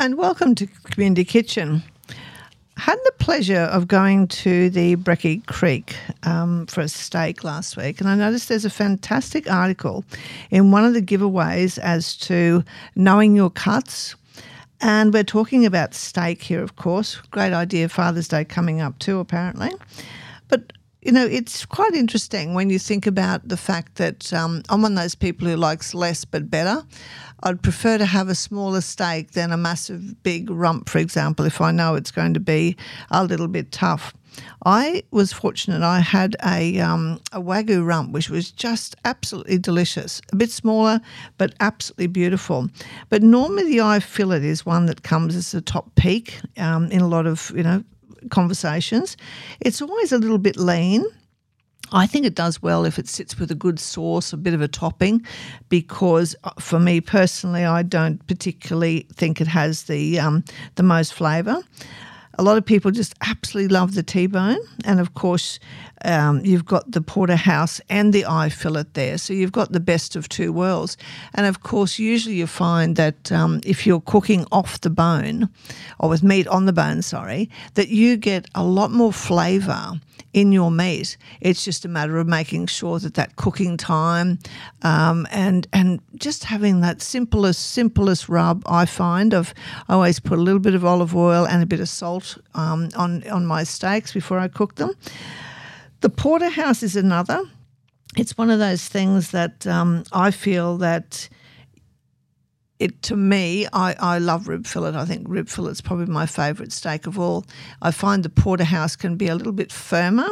and welcome to Community Kitchen. Had the pleasure of going to the Brecky Creek for a steak last week, and I noticed there's a fantastic article in one of the giveaways as to knowing your cuts. And we're talking about steak here, of course. Great idea, Father's Day coming up too, apparently. But you know, it's quite interesting when you think about the fact that I'm one of those people who likes less but better. I'd prefer to have a smaller steak than a massive big rump, for example, if I know it's going to be a little bit tough. I was fortunate. I had a Wagyu rump, which was just absolutely delicious. A bit smaller, but absolutely beautiful. But normally the eye fillet is one that comes as the top peak in a lot of, conversations. It's always a little bit lean. I think it does well if it sits with a good sauce, a bit of a topping, because for me personally, I don't particularly think it has the most flavour. A lot of people just absolutely love the T-bone, and of course you've got the porterhouse and the eye fillet there, so you've got the best of two worlds. And of course usually you find that if you're cooking off the bone, or with meat on the bone, that you get a lot more flavour in your meat. It's just a matter of making sure that cooking time and just having that simplest rub, I find. I always put a little bit of olive oil and a bit of salt on my steaks before I cook them. The porterhouse is another. It's one of those things that I feel that to me, I love rib fillet. I think rib fillet is probably my favourite steak of all. I find the porterhouse can be a little bit firmer,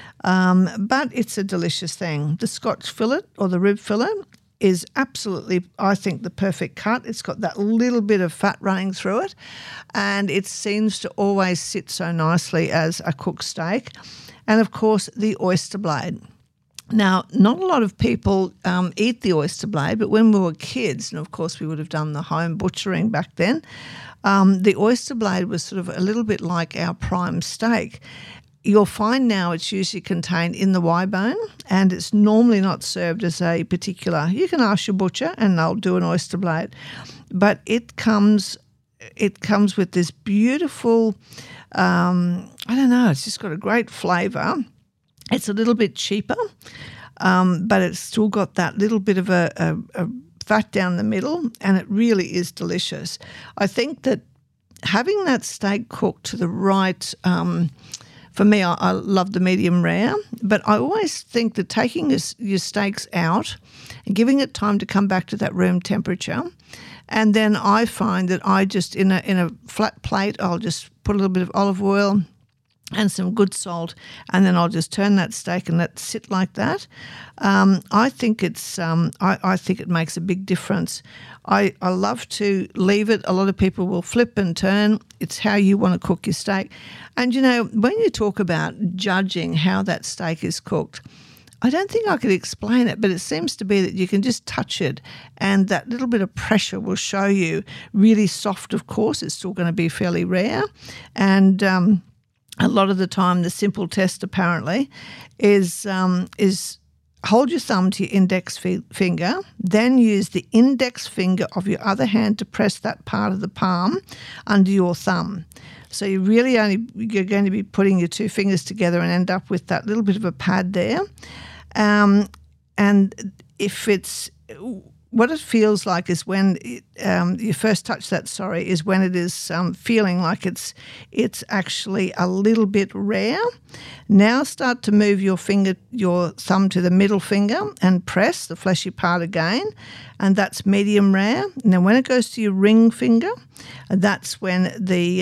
but it's a delicious thing. The Scotch fillet or the rib fillet is absolutely, I think, the perfect cut. It's got that little bit of fat running through it, and it seems to always sit so nicely as a cooked steak. And, of course, the oyster blade. Now, not a lot of people eat the oyster blade, but when we were kids, and of course we would have done the home butchering back then, the oyster blade was sort of a little bit like our prime steak. You'll find now it's usually contained in the Y-bone, and it's normally not served as a particular. You can ask your butcher and they'll do an oyster blade, but it comes with this beautiful, it's just got a great flavour. It's a little bit cheaper, but it's still got that little bit of a fat down the middle, and it really is delicious. I think that having that steak cooked to the right, for me, I love the medium rare, but I always think that taking your steaks out and giving it time to come back to that room temperature, and then I find that I just, in a flat plate, I'll just put a little bit of olive oil and some good salt, and then I'll just turn that steak and let it sit like that. I think I think it makes a big difference. I love to leave it. A lot of people will flip and turn. It's how you want to cook your steak. And, when you talk about judging how that steak is cooked, I don't think I could explain it, but it seems to be that you can just touch it and that little bit of pressure will show you really soft, of course. It's still going to be fairly rare. And a lot of the time, the simple test apparently is hold your thumb to your index finger, then use the index finger of your other hand to press that part of the palm under your thumb. So you're going to be putting your two fingers together and end up with that little bit of a pad there. And if it's what it feels like is when you first touch that, is when it is feeling like it's actually a little bit rare. Now start to move your thumb to the middle finger and press the fleshy part again, and that's medium rare. Now when it goes to your ring finger, that's when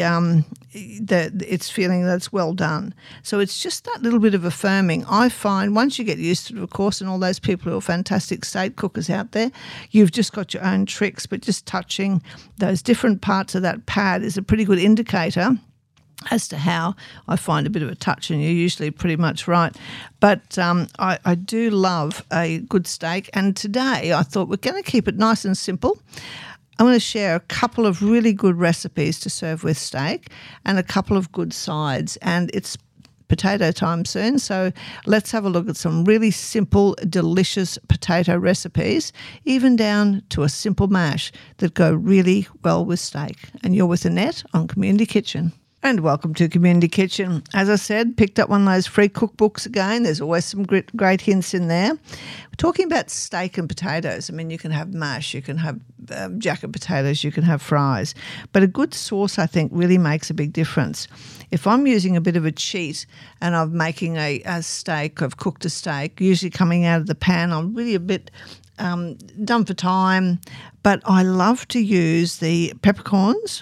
it's feeling that's well done. So it's just that little bit of affirming. I find once you get used to it, of course, and all those people who are fantastic steak cookers out there, you've just got your own tricks, but just touching those different parts of that pad is a pretty good indicator as to how I find a bit of a touch, and you're usually pretty much right. But I do love a good steak, and today I thought we're going to keep it nice and simple. I'm going to share a couple of really good recipes to serve with steak and a couple of good sides, and it's potato time soon. So let's have a look at some really simple, delicious potato recipes, even down to a simple mash that go really well with steak. And you're with Annette on Community Kitchen. And welcome to Community Kitchen. As I said, picked up one of those free cookbooks again. There's always some great hints in there. We're talking about steak and potatoes. I mean, you can have mash, you can have jacket potatoes, you can have fries. But a good sauce, I think, really makes a big difference. If I'm using a bit of a cheat and I'm making a steak, I've cooked a steak, usually coming out of the pan, I'm really a bit done for time. But I love to use the peppercorns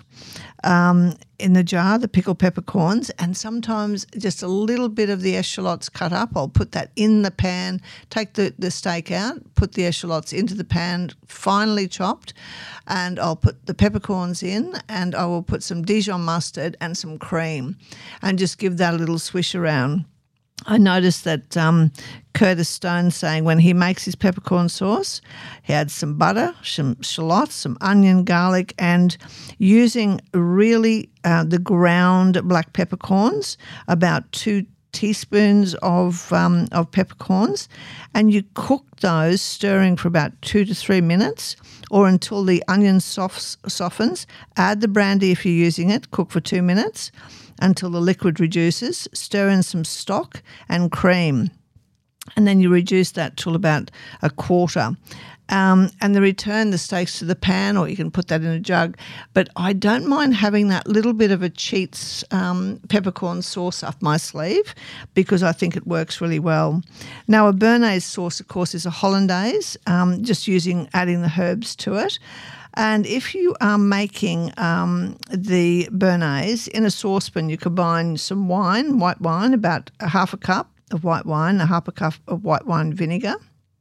in the jar, the pickled peppercorns, and sometimes just a little bit of the eschalots cut up. I'll put that in the pan, take the steak out, put the eschalots into the pan, finely chopped, and I'll put the peppercorns in, and I will put some Dijon mustard and some cream and just give that a little swish around. I noticed that Curtis Stone saying when he makes his peppercorn sauce, he adds some butter, some shallots, some onion, garlic, and using really the ground black peppercorns, about 2 teaspoons of peppercorns, and you cook those, stirring for about 2 to 3 minutes or until the onion softens. Add the brandy if you're using it, cook for 2 minutes until the liquid reduces, stir in some stock and cream, and then you reduce that till about a quarter. And then return the steaks to the pan, or you can put that in a jug. But I don't mind having that little bit of a cheats peppercorn sauce up my sleeve because I think it works really well. Now, a Béarnaise sauce, of course, is a hollandaise, just adding the herbs to it. And if you are making the Béarnaise in a saucepan, you combine some wine, white wine, about half a cup of white wine, half a cup of white wine vinegar,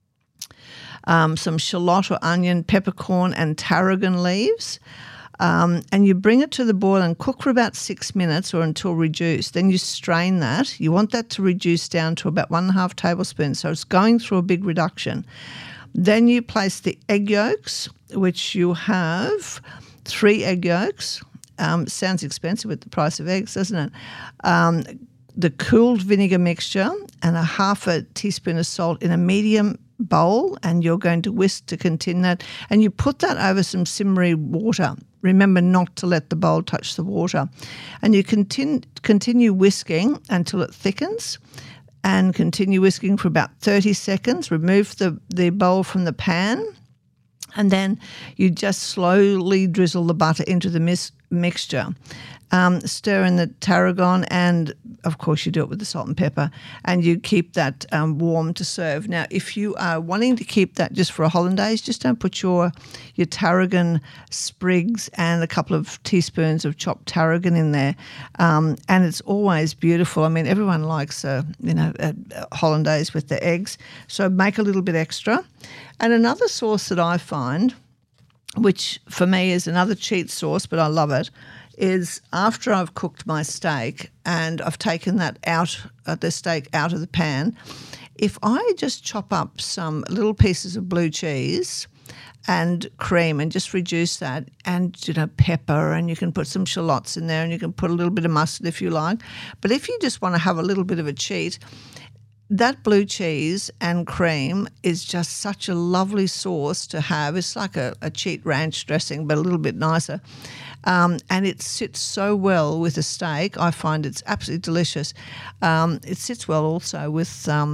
some shallot or onion, peppercorn and tarragon leaves, and you bring it to the boil and cook for about 6 minutes or until reduced. Then you strain that. You want that to reduce down to about 1.5 tablespoons, so it's going through a big reduction. Then you place the egg yolks, which you have 3 egg yolks. Sounds expensive with the price of eggs, doesn't it? The cooled vinegar mixture and 1/2 teaspoon of salt in a medium bowl, and you're going to whisk to contain that. And you put that over some simmery water. Remember not to let the bowl touch the water. And you continue whisking until it thickens, and continue whisking for about 30 seconds. Remove the bowl from the pan, and then you just slowly drizzle the butter into the mixture. Stir in the tarragon, and of course you do it with the salt and pepper, and you keep that warm to serve. Now, if you are wanting to keep that just for a hollandaise, just don't put your tarragon sprigs and a couple of teaspoons of chopped tarragon in there, and it's always beautiful. I mean, everyone likes a hollandaise with the eggs, so make a little bit extra. And another sauce that I find, which for me is another cheat sauce, but I love it, is after I've cooked my steak and I've taken that the steak out of the pan, if I just chop up some little pieces of blue cheese and cream and just reduce that, and pepper, and you can put some shallots in there, and you can put a little bit of mustard if you like. But if you just want to have a little bit of a cheat, that blue cheese and cream is just such a lovely sauce to have. It's like a cheat ranch dressing, but a little bit nicer. And it sits so well with a steak. I find it's absolutely delicious. It sits well also with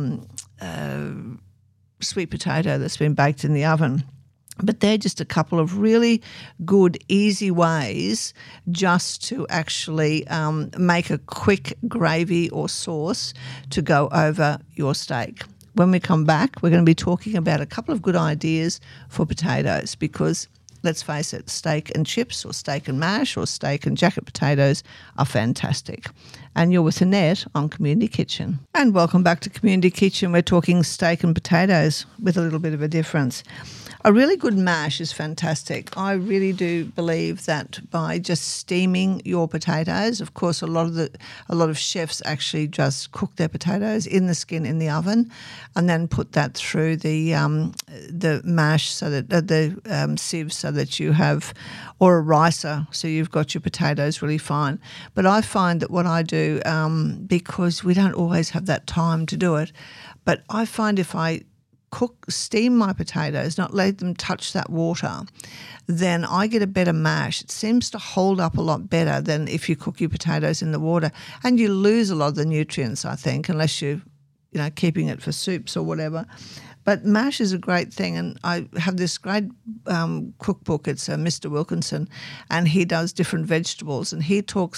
sweet potato that's been baked in the oven. But they're just a couple of really good, easy ways just to actually make a quick gravy or sauce to go over your steak. When we come back, we're going to be talking about a couple of good ideas for potatoes because, let's face it, steak and chips or steak and mash or steak and jacket potatoes are fantastic. And you're with Annette on Community Kitchen. And welcome back to Community Kitchen. We're talking steak and potatoes with a little bit of a difference. A really good mash is fantastic. I really do believe that by just steaming your potatoes, of course, a lot of chefs actually just cook their potatoes in the skin in the oven, and then put that through the mash, so that the sieve, so that you have, or a ricer, so you've got your potatoes really fine. But I find that what I do, because we don't always have that time to do it, but I find if I steam my potatoes, not let them touch that water, then I get a better mash. It seems to hold up a lot better than if you cook your potatoes in the water, and you lose a lot of the nutrients, I think, unless you're keeping it for soups or whatever. But mash is a great thing, and I have this great cookbook. It's Mr. Wilkinson, and he does different vegetables, and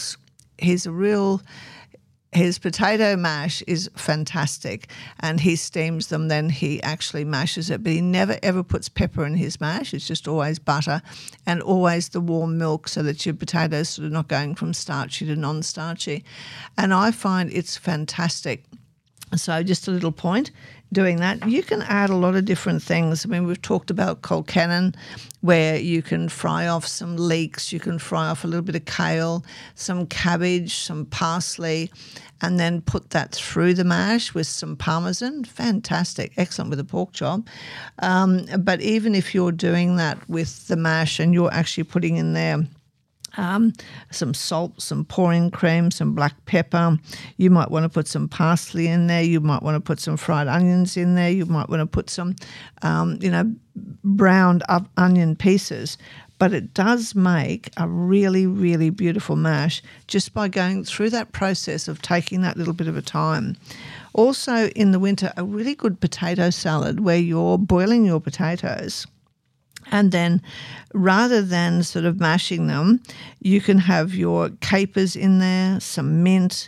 his potato mash is fantastic, and he steams them, then he actually mashes it. But he never ever puts pepper in his mash. It's just always butter and always the warm milk, so that your potatoes sort of not going from starchy to non-starchy. And I find it's fantastic. So just a little point, doing that. You can add a lot of different things. I mean, we've talked about colcannon, where you can fry off some leeks, you can fry off a little bit of kale, some cabbage, some parsley, and then put that through the mash with some parmesan. Fantastic, excellent with a pork chop. But even if you're doing that with the mash and you're actually putting in there some salt, some pouring cream, some black pepper. You might want to put some parsley in there. You might want to put some fried onions in there. You might want to put some, browned up onion pieces. But it does make a really, really beautiful mash just by going through that process of taking that little bit of a time. Also, in the winter, a really good potato salad where you're boiling your potatoes. And then rather than sort of mashing them, you can have your capers in there, some mint,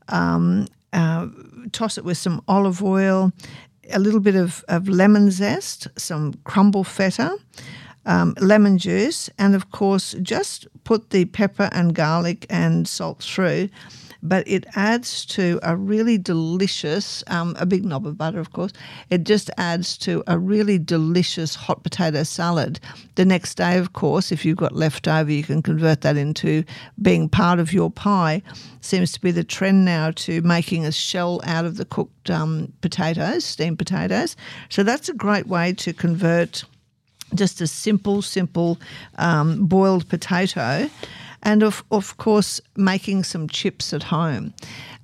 toss it with some olive oil, a little bit of lemon zest, some crumble feta, lemon juice, and of course just put the pepper and garlic and salt through. But it adds to a really delicious, a big knob of butter, of course. It just adds to a really delicious hot potato salad. The next day, of course, if you've got leftover, you can convert that into being part of your pie. Seems to be the trend now to making a shell out of the cooked potatoes, steamed potatoes. So that's a great way to convert just a simple boiled potato. And of course, making some chips at home.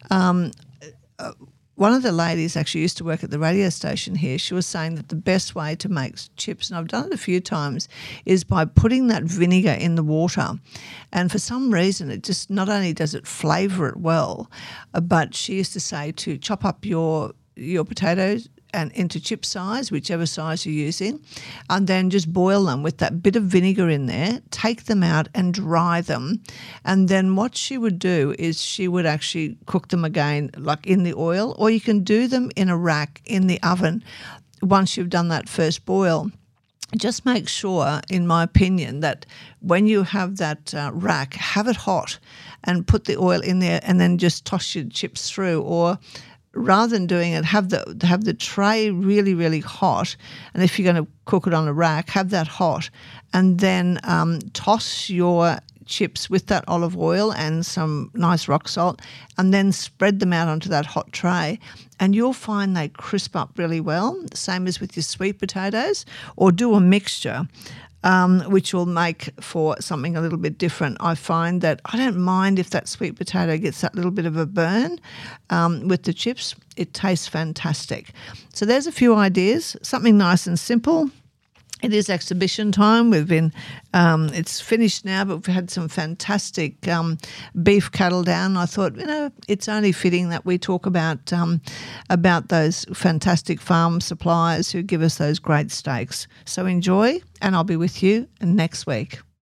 One of the ladies actually used to work at the radio station here. She was saying that the best way to make chips, and I've done it a few times, is by putting that vinegar in the water. And for some reason, it just not only does it flavour it well, but she used to say to chop up your potatoes and into chip size, whichever size you're using, and then just boil them with that bit of vinegar in there, take them out and dry them. And then what she would do is she would actually cook them again, like in the oil, or you can do them in a rack in the oven once you've done that first boil. Just make sure, in my opinion, that when you have that rack, have it hot and put the oil in there and then just toss your chips through, or rather than doing it, have the tray really, really hot. And if you're going to cook it on a rack, have that hot. And then toss your chips with that olive oil and some nice rock salt, and then spread them out onto that hot tray. And you'll find they crisp up really well, same as with your sweet potatoes, or do a mixture. Which will make for something a little bit different. I find that I don't mind if that sweet potato gets that little bit of a burn with the chips. It tastes fantastic. So there's a few ideas, something nice and simple. It is exhibition time. We've been, it's finished now, but we've had some fantastic beef cattle down. I thought, it's only fitting that we talk about those fantastic farm suppliers who give us those great steaks. So enjoy, and I'll be with you next week.